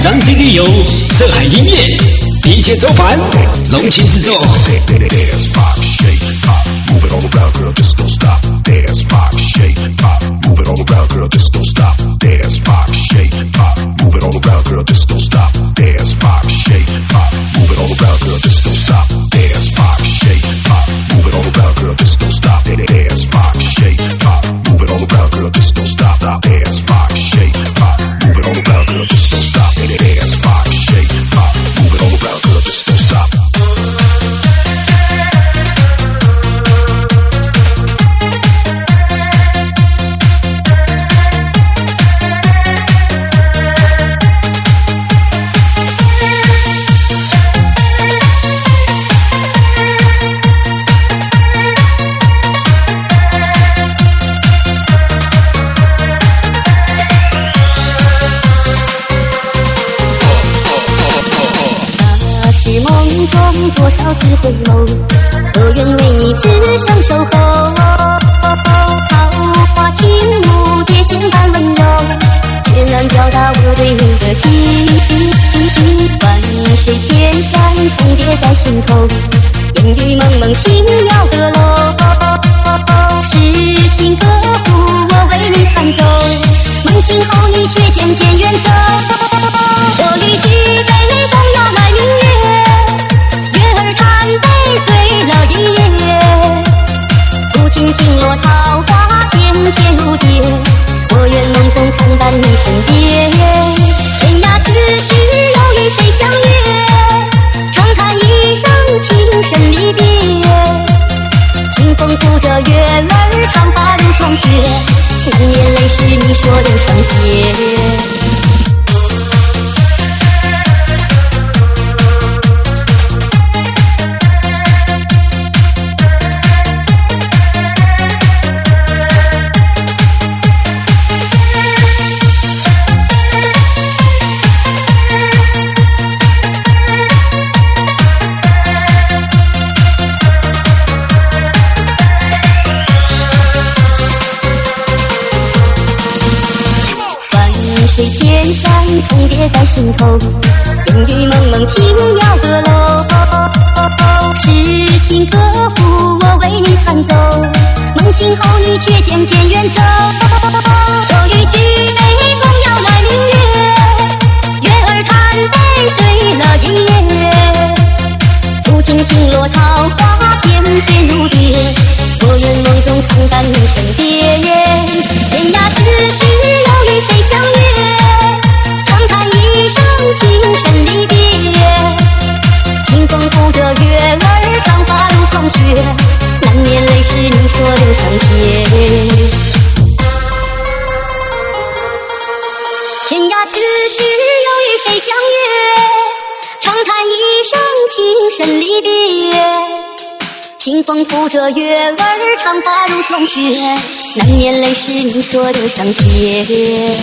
让这个有涉海音乐，一切走反，龙情制作。 Move it all around, girl, just don't stop. Dance, rock, shake, pop. Move it all around, girl, just don't stop. Dance, rock, shake, pop. Move it all around, girl, just don't stop. Dance, rock, shake, pop. Move it all around, girl, just don't stop. Dance, rock, shake, pop. Move it all around, girl, just don't stop. Dance, rock, shake, pop. Move it all around, girl, just don't stop. Dance, rock, shake, pop. Move it all around, girl, just don't stop. Dance, rock, shake, pop. Move it all around, girl, just don't stop. 多少次回眸，我愿为你此生守候。桃花轻舞，蝶仙般温柔，却难表达我对你的情。万水千山重叠在心头，烟雨蒙蒙轻摇阁楼。诗情歌赋，我为你弹奏，梦醒后你却渐渐远走。我欲举杯共邀来明月。醉了一夜，抚琴听落桃花翩翩如蝶，我愿梦中常伴你身边。天涯此时又与谁相约？长叹一声情深离别。清风拂着月儿，长发如霜雪，难免泪是你说的双鞋。水千山重叠在心头，烟雨蒙蒙轻摇阁楼。诗情歌赋，我为你弹奏，梦醒后你却渐渐远走。我欲举杯共邀来明月，月儿贪杯醉了一夜。抚琴听落桃花翩翩如蝶，我愿梦中常伴你身边。天涯此时又与谁相约？情深离别，清风拂着月儿，长发如霜雪，难免泪是你说的伤切。天涯此时又与谁相约？长叹一声情深离别。清风拂着月儿，长发如霜雪，难免泪是你说的伤切。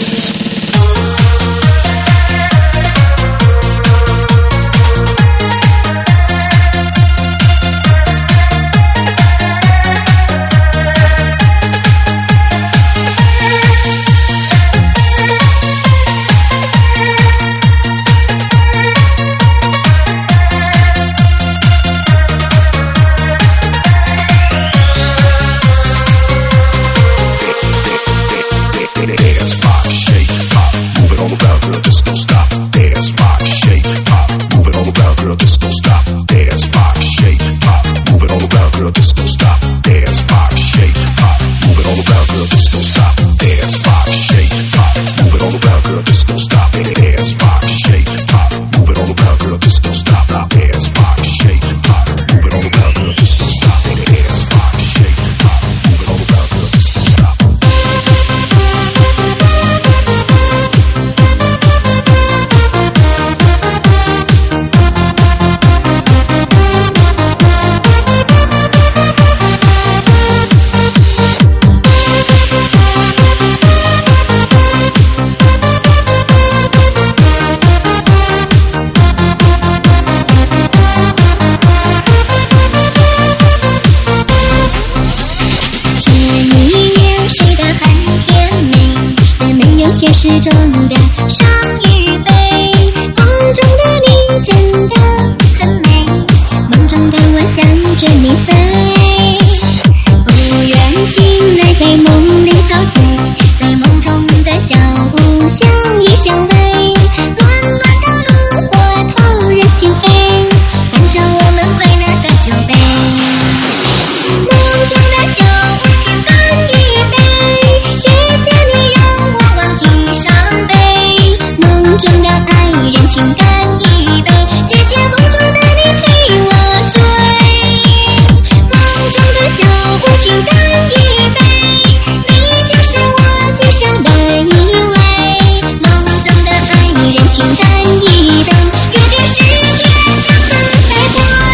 着你飞，不愿醒来在梦里陶醉，在梦中的小屋相依相偎，暖暖的炉火透人心扉，伴着我们快乐的酒杯。梦中的小屋请干一杯，谢谢你让我忘记伤悲。梦中的爱人请干一杯，谢谢梦中的你陪我醉。梦中的小屋请干一杯，你就是我今生的一位。梦中的爱人请干一杯，约定10天相思再会。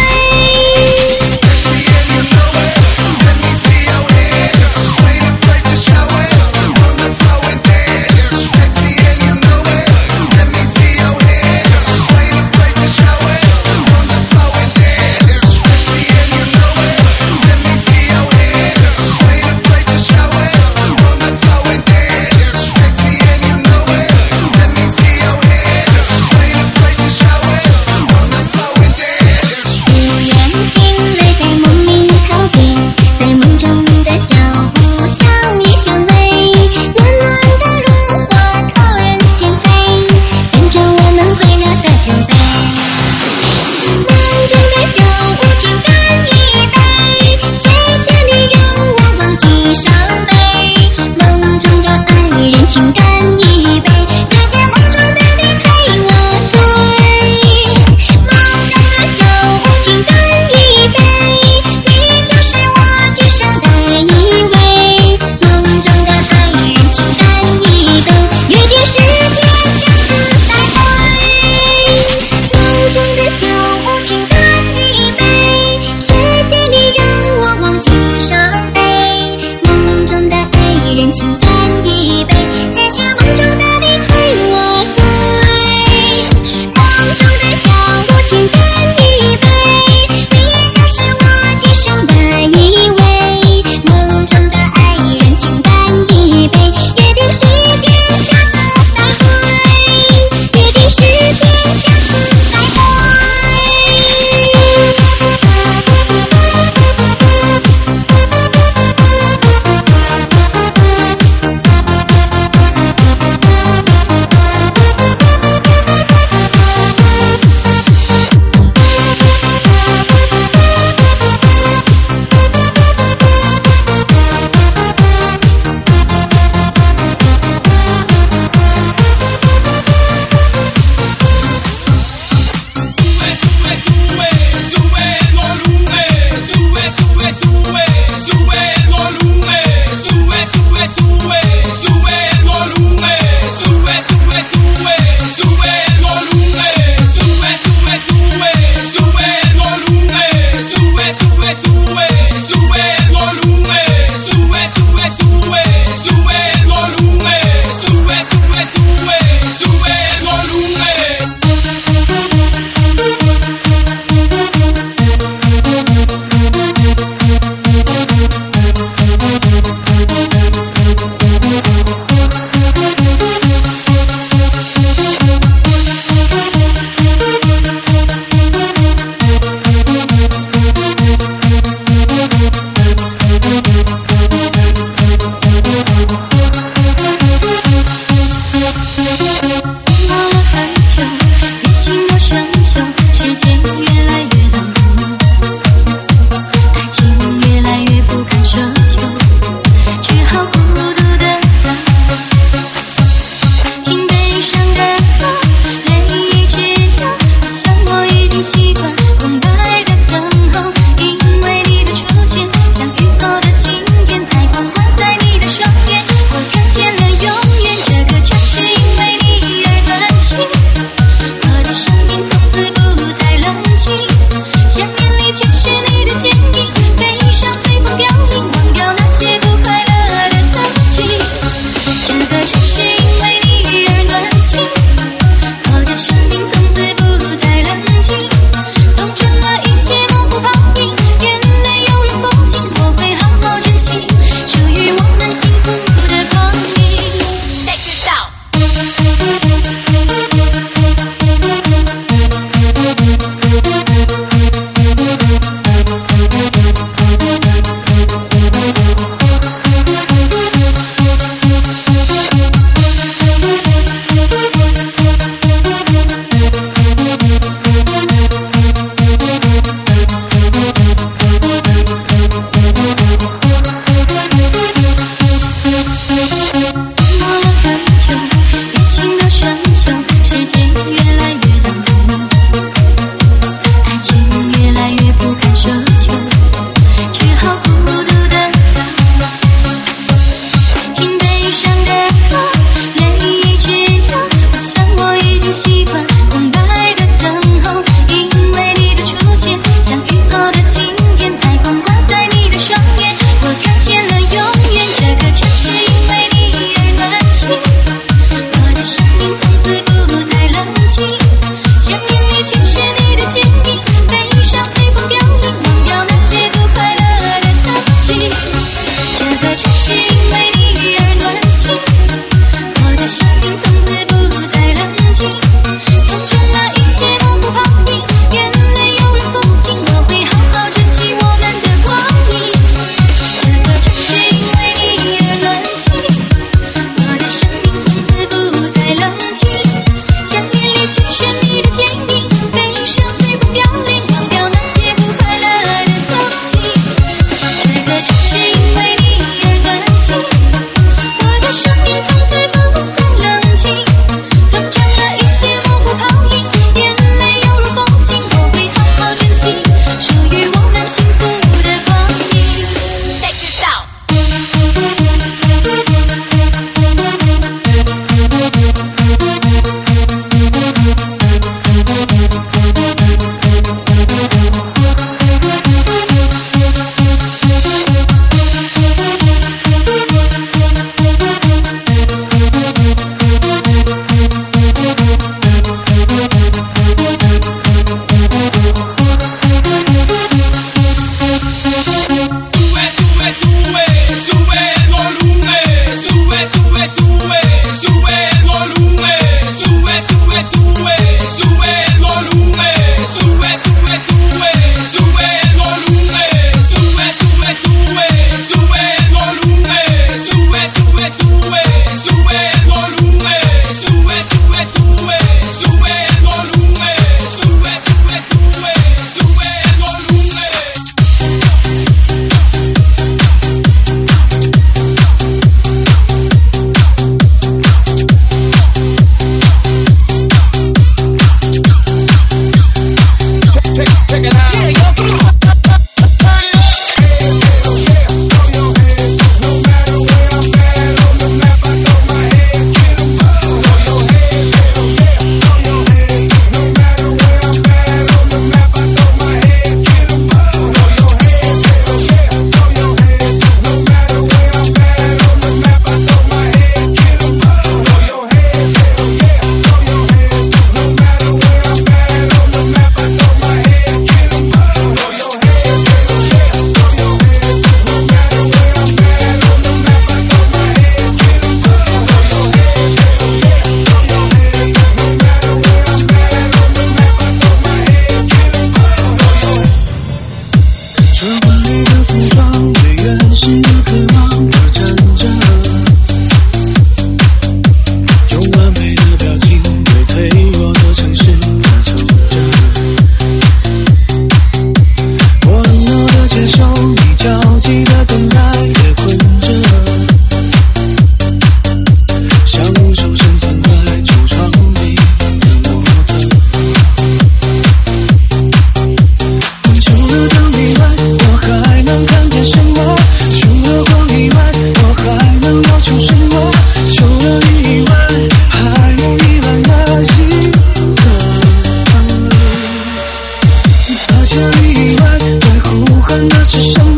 请干一杯，谢谢梦中的你陪我醉。梦中的小屋请干一杯，你就是我今生的一位。梦中的爱人请干一杯，约定10天相思再会。梦中的小屋请干一杯，谢谢你让我忘记伤悲。梦中的爱人请干一杯，谢谢。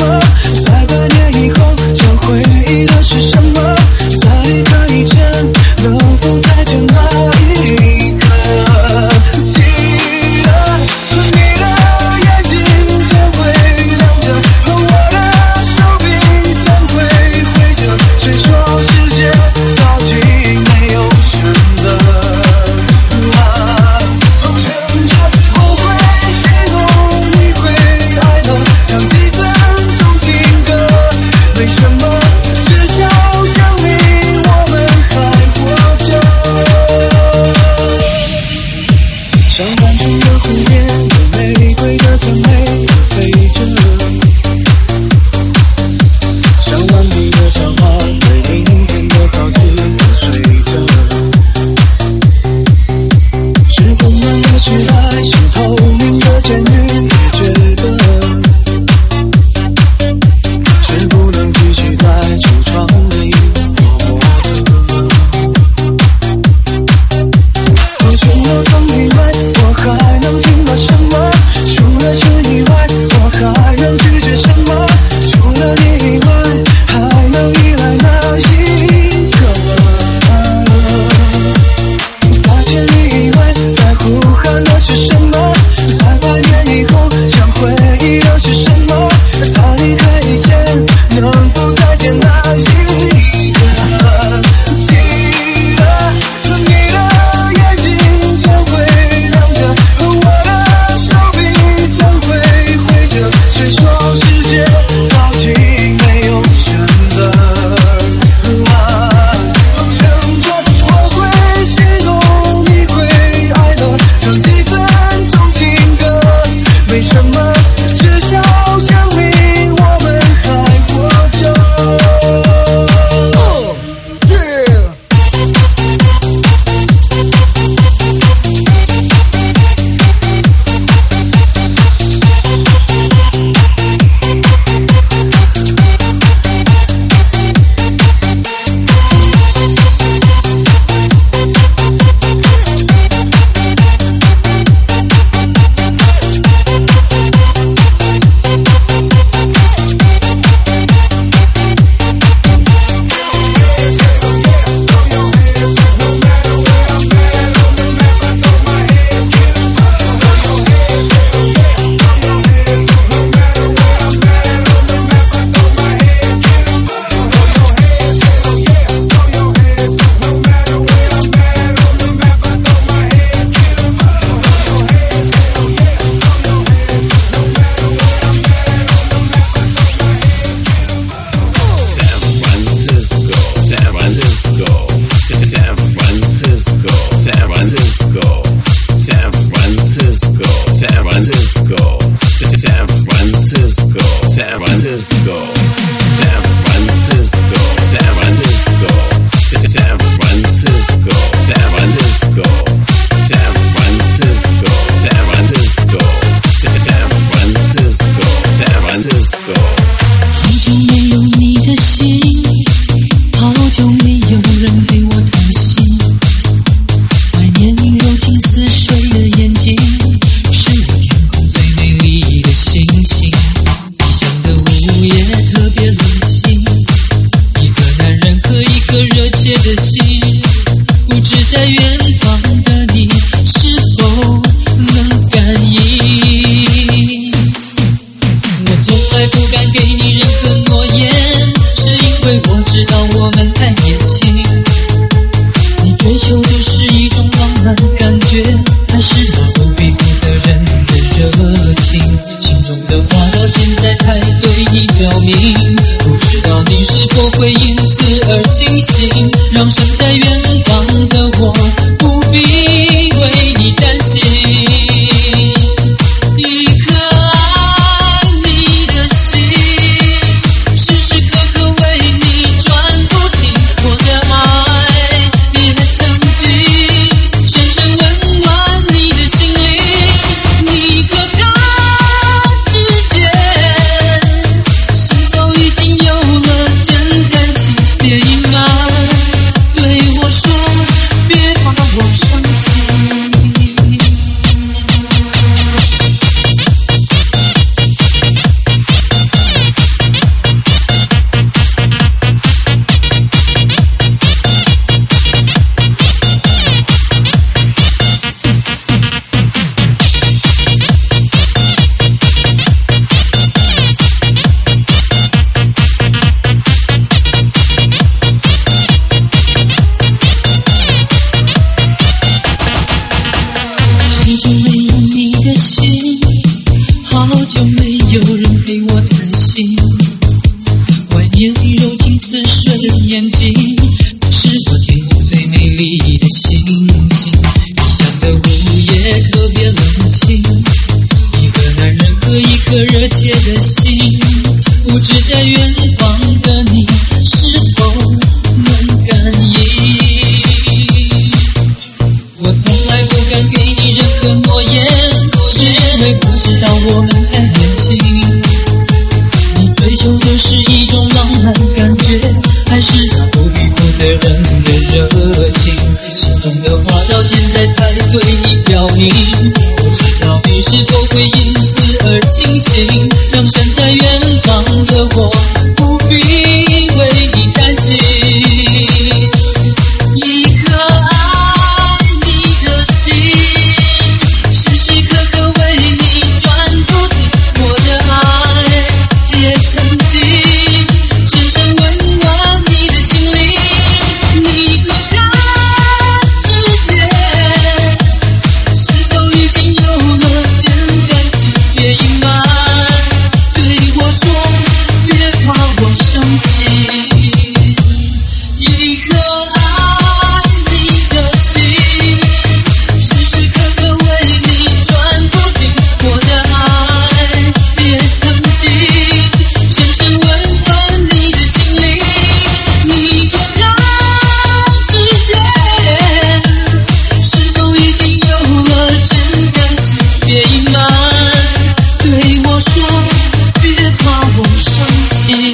么？在百年以后想回忆的是什么？在离开以前能否再见那一刻？记得和你的眼睛将会亮着，和我的手臂将会挥着。谁说世界早已没有选择？趁着我会心动，你会爱的像几分钟情歌。为什么？至少证明我们还活着。像单纯的湖面，有玫瑰的甜美飞着，像顽皮的小孩对明天的好奇睡着。是混乱的时代，是透明的监狱，也觉得是不能继续在橱窗里琢磨的。可除了风以外，我还能听到什么？除了这以外，我还能拒绝什么？除了你以外，还能依赖哪一个？发现你以外，在呼喊的是什么？在百年以后想回忆的是什么？在离开以前能否再见那一刻？记得和你的眼睛将会亮着，和我的手臂将会挥着。谁说世界早已没有选择？趁着我会心动，你会爱的像几分钟情歌。为什么？至少证明我们还活着。 好久没有你的心，好久没有人陪我谈心。怀念你柔情似水的眼睛，是我天空最美丽的星星。异乡的午夜特别冷清，一个男人和一个热切的心，不知在远方的你是否能感应。我从来不敢给你任何诺言，是因为我知道我们太年轻。你追求的是一种浪漫感觉，还是那不必负责任的热情？心中的话到现在才对你表明，不知道你是否会因此而清醒，让身在远方的我不必为你担心。一颗爱你的心，时时刻刻为你转不停。我的爱也曾经深深温暖你的心灵。你和他之间是否已经有了真感情？别隐瞒对心，怀念你柔情似水的眼睛，是我天空最美丽的星星。异乡的午夜特别冷清，一个男人和一颗热切的心，不知在远方的你是否能感应。我从来不敢给你任何诺言，是因为不知道我们很年轻。你追求的是一种浪漫感觉，还是那不予负责任的热情？心中的话到现在才对你表明，不知道你是否会因此而清醒，让身在远方的我不必为你担心。一颗爱你的心，时时刻刻为你转不停，我的爱也曾经深深温暖你的心灵。你可看之间是否已经有了真感情？别隐瞒，对我说，别怕我伤心。一颗爱你的心，时时刻刻为你转不停，我的爱也曾经深深温暖你的心灵。你可看之间是否已经有了真感情？别隐瞒，对我说，别怕我伤心。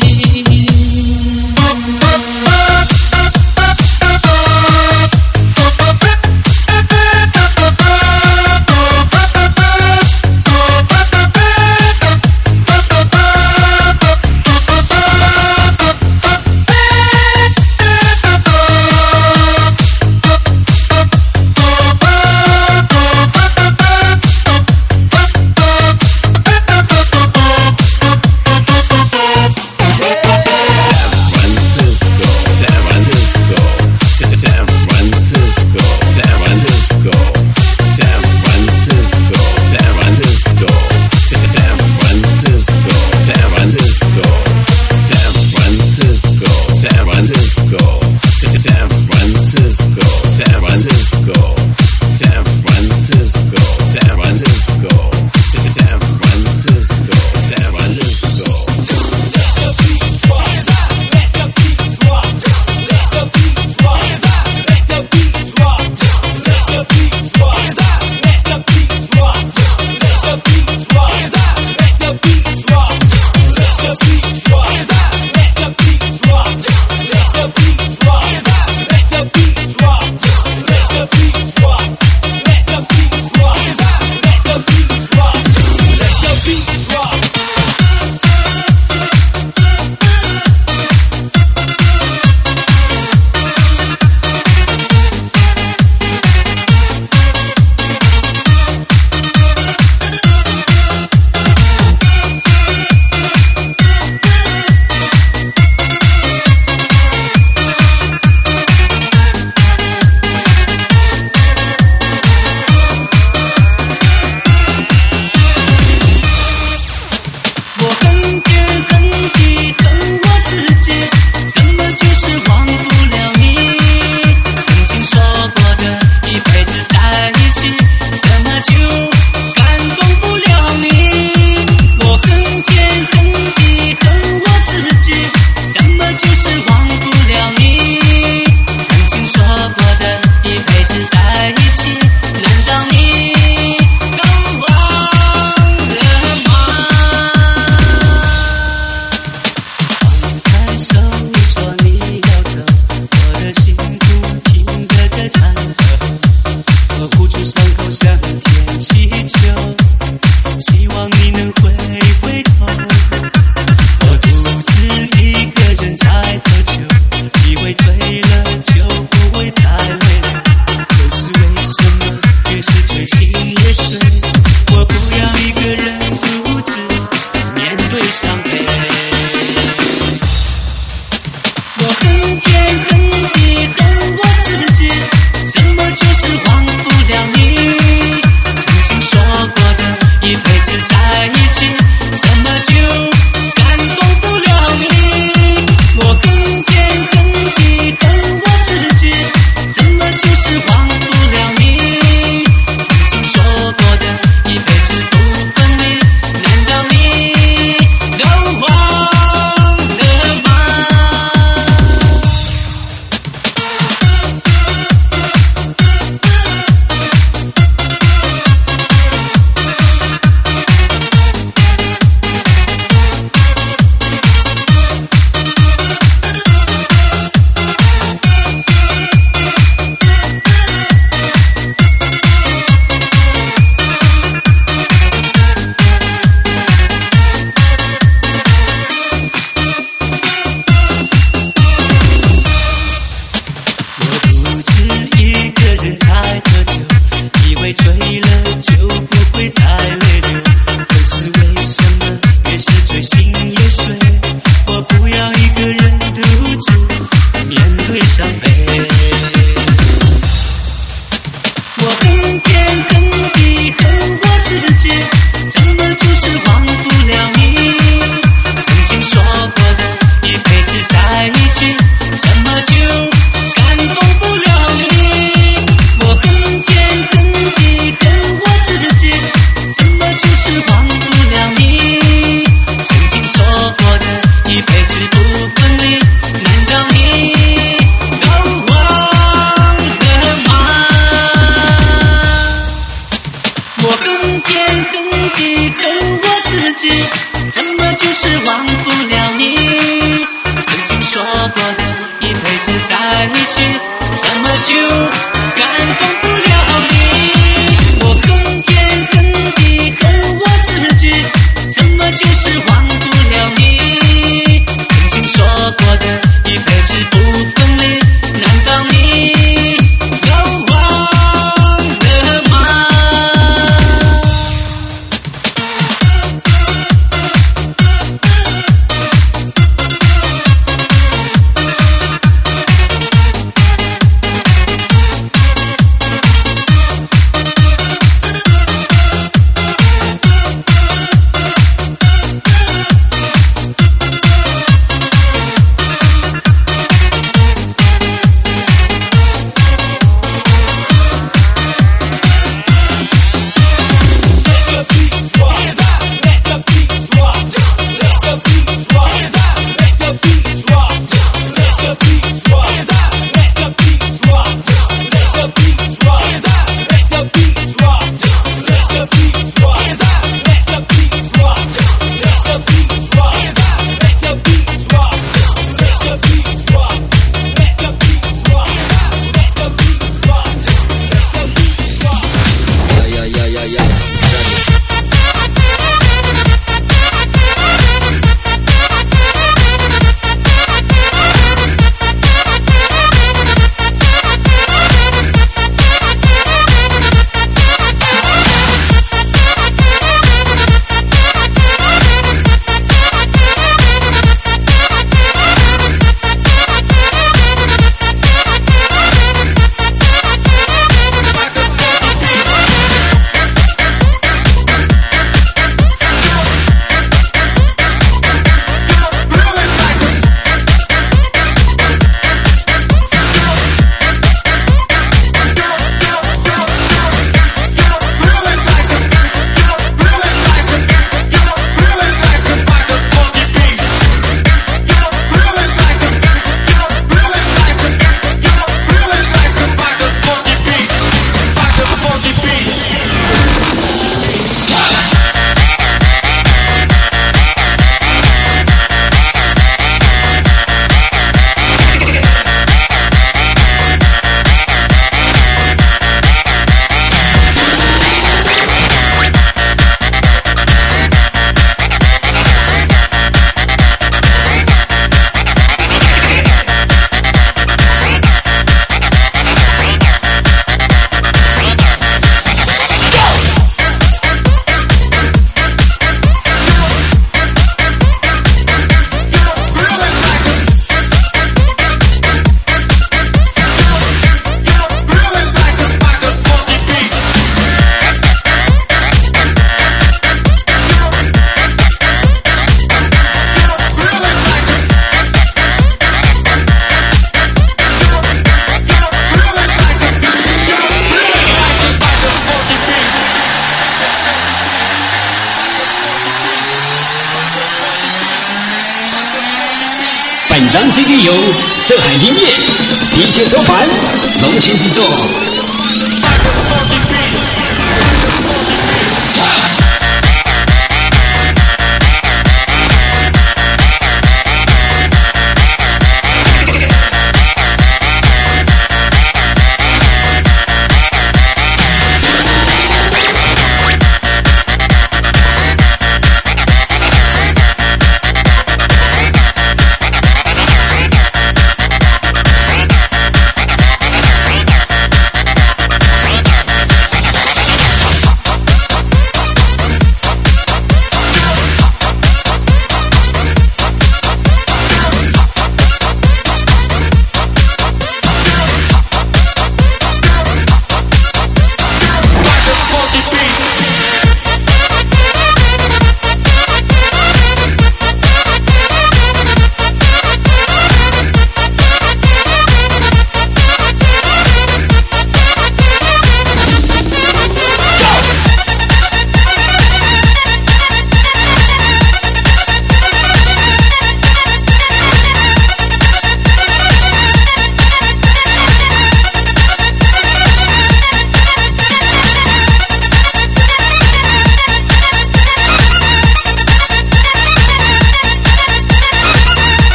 一辈子在一起，怎么就感动就感动不了你。我恨天恨地恨我自己，怎么就是忘不了你？曾经说过的一辈子不分离，难道你又忘了吗？ 本张 CD 由上海音乐DJ周凡隆情制作。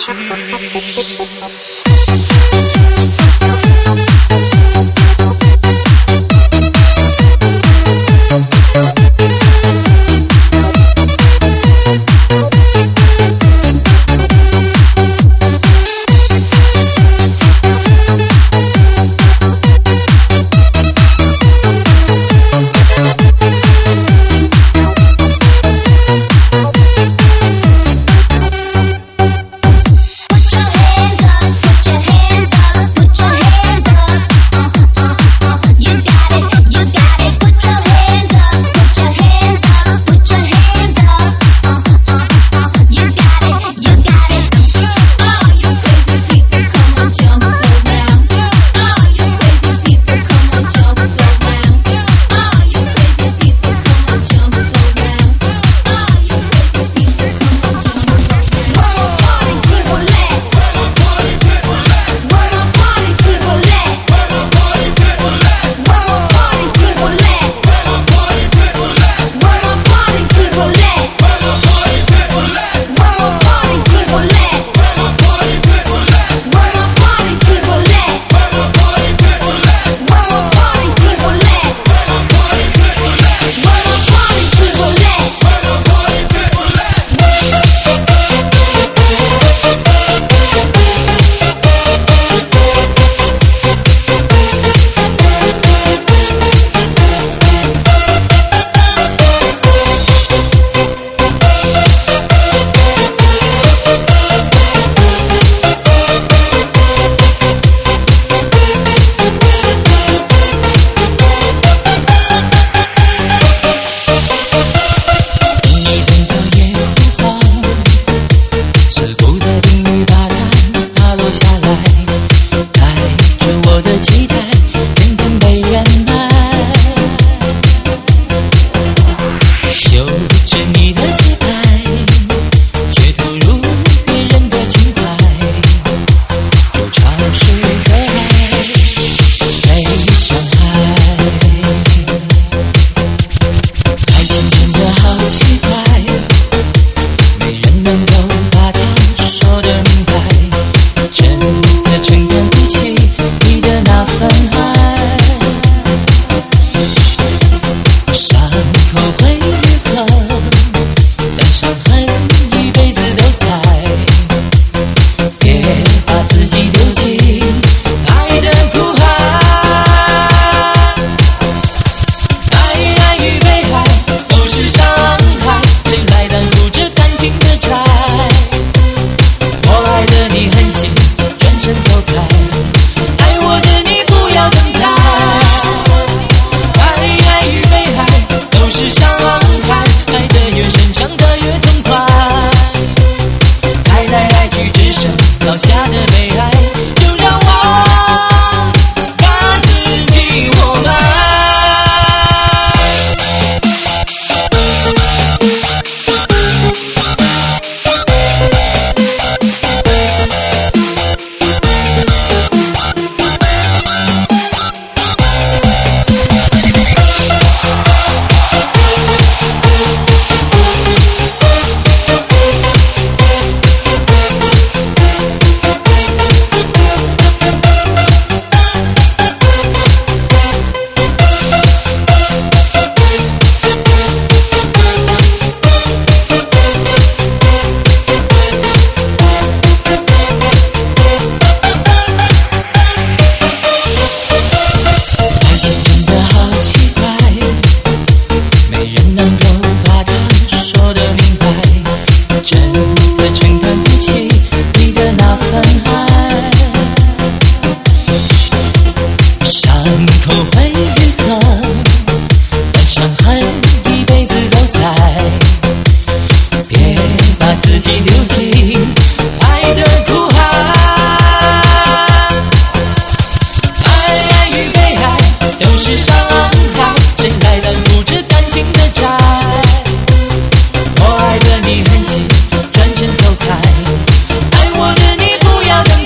去。 我爱的你狠心，转身走开，爱我的你不要等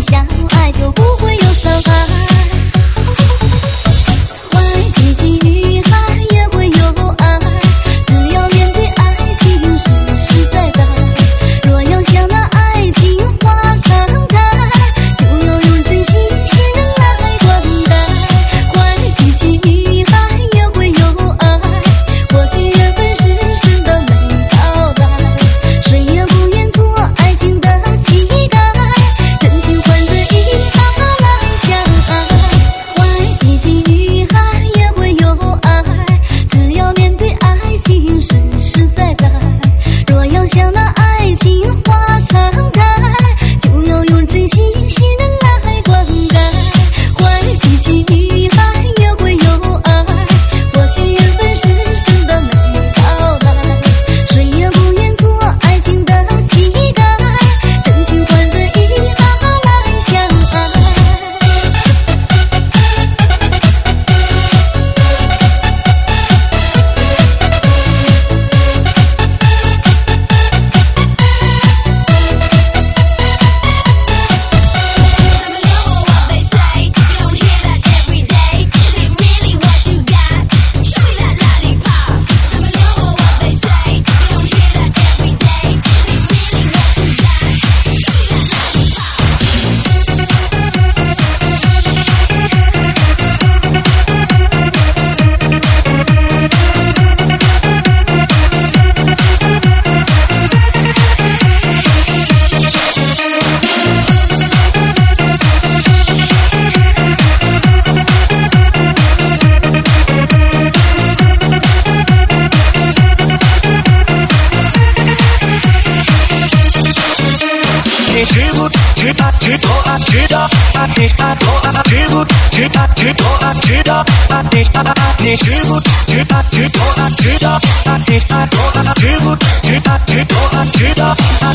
相爱就不会有伤害。坏脾气女孩也会有爱，只要面对爱情实实在在。若要向那爱情花常开，就要用真心信任来灌溉。坏脾气女孩也会有爱，或许缘分是真的没到来，谁也不愿做爱情的乞丐，真情换着遗憾来相爱。坏脾气女孩也会有爱，只要面对爱情实实在在。若要向那爱情花常开，就要用真心信任来灌溉。坏脾气女孩也会有爱，或许缘分是真的没到来，谁也不愿做爱情的乞丐，真情换着遗憾来相爱。 你知不知道？知道啊，知道啊，你啊多啊，知不知道？知道啊，知道啊，你啊你知不知道？知道啊，知道啊，你啊多啊，知不知道？知道啊，知道啊，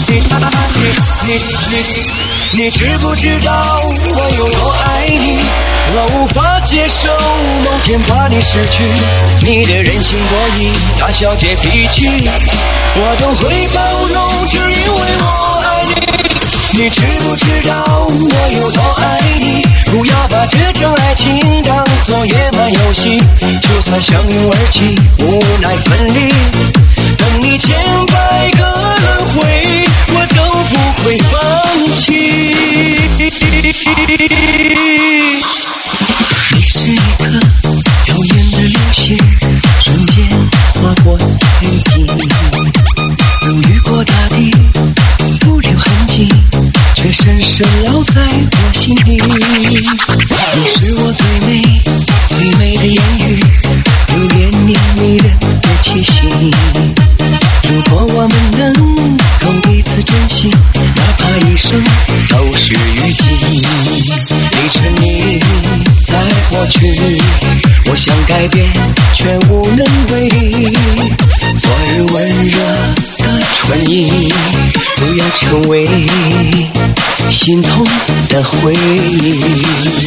你知不知道我有多爱你？我无法接受某天把你失去，你的任性过意，大小姐脾气，我都会包容，只因为我爱你。你知不知道我有多爱你？不要把这场爱情当作野蛮游戏，就算相拥而泣，无奈分离，等你千百个轮回，我都不会放弃。你是一颗耀眼的流星，瞬间划过黑镜，能雨过大地，不留痕迹，却深深烙在我心底。你是我最美最美的言语，留恋你迷人的气息。如果我们能够彼此珍惜，哪怕一生都是雨季。你沉溺在过去，我想改变却无能为力。昨日温热的春意，不要成为心痛的回忆。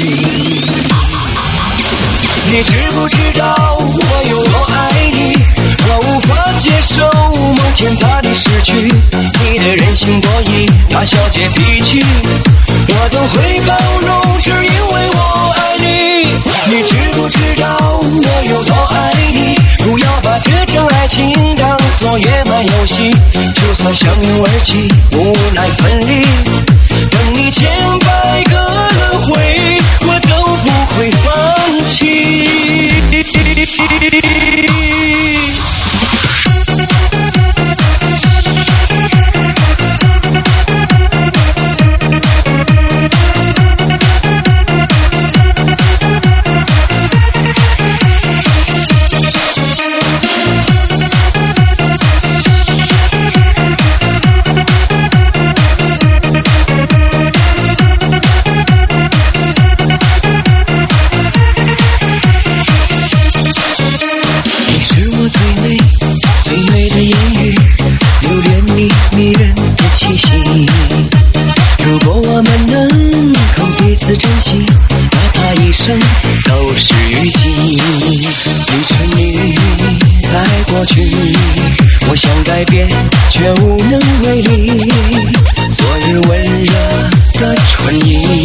你知不知道我有多爱你？我无法接受某天把你失去，你的任性过意，大小姐脾气，我都会包容，只因为我爱你。你知不知道我有多爱你？不要把这场爱情当作野蛮游戏，就算相拥而泣，无奈分离，等你千百个轮回，我都不会放弃。都是雨季，你沉溺在过去，我想改变却无能为力。昨日温热的春意，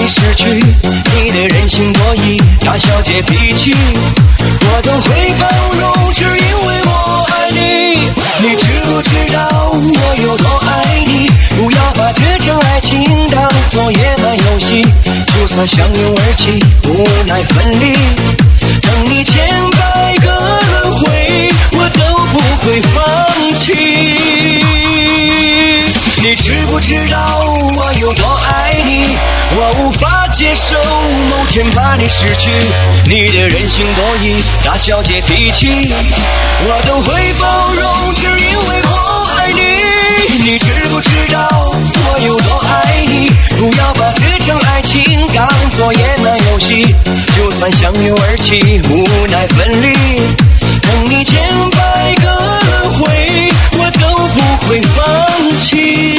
你失去，你的任性多疑，大小姐脾气，我都会包容，只因为我爱你。你知不知道我有多爱你？不要把这场爱情当作野蛮游戏，就算相拥而泣，无奈分离，等你千百个轮回，我都不会放弃。你知不知道我有多爱你？我无法接受某天把你失去，你的任性多疑，大小姐脾气，我都会包容，只因为我爱你。你知不知道我有多爱你？不要把这场爱情当作野蛮游戏，就算相拥而泣，无奈分离，等你千百个轮回，我都不会放弃。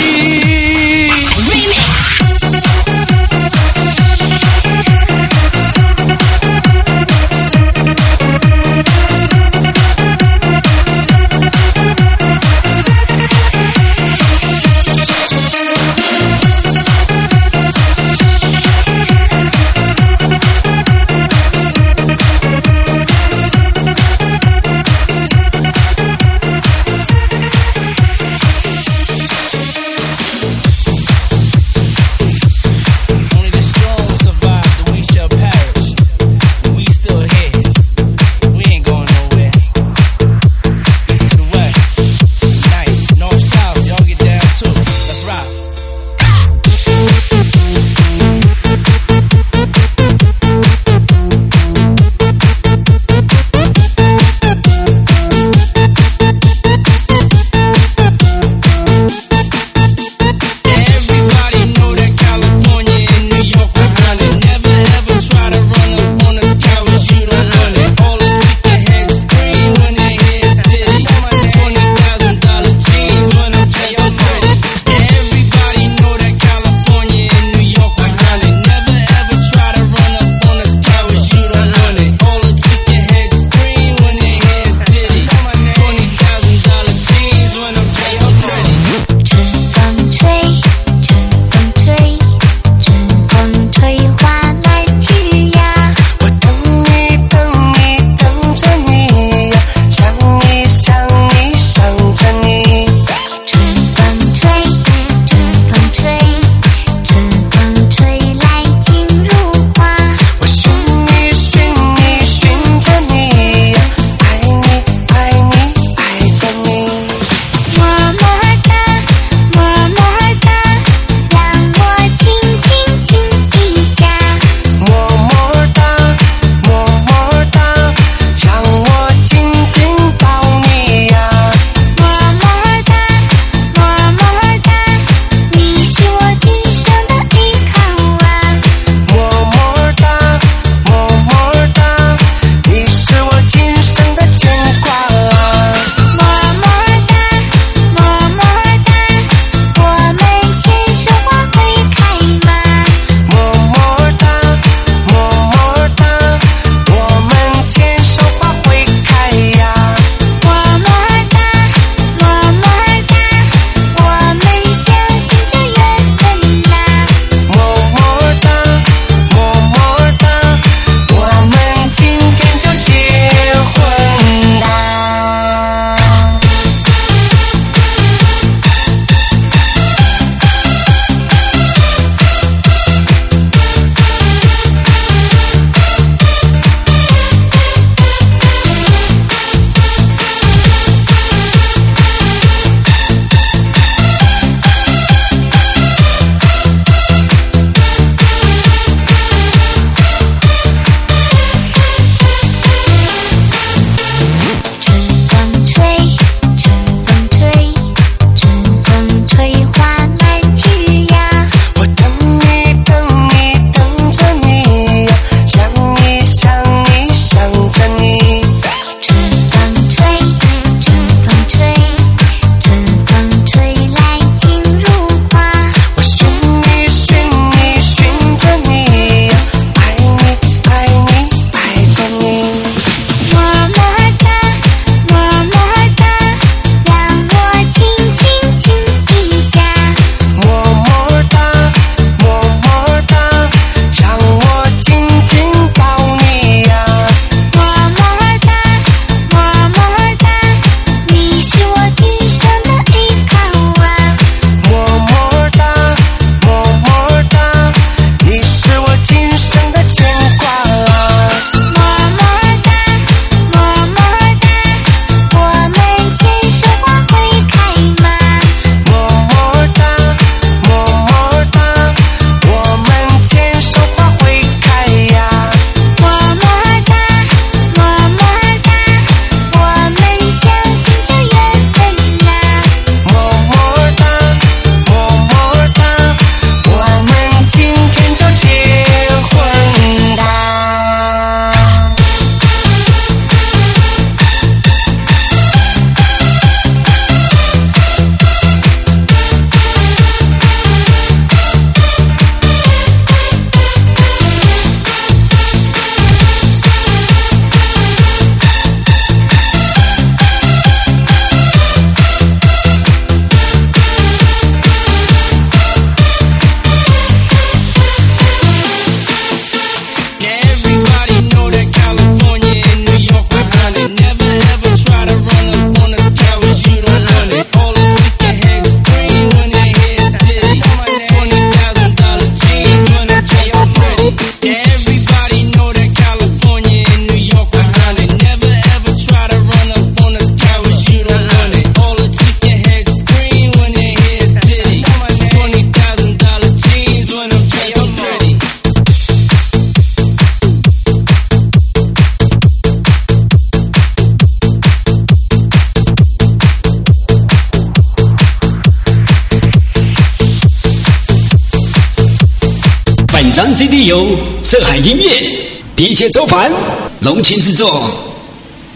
张 CD 由涉海音乐，一切周凡，龙琴制作。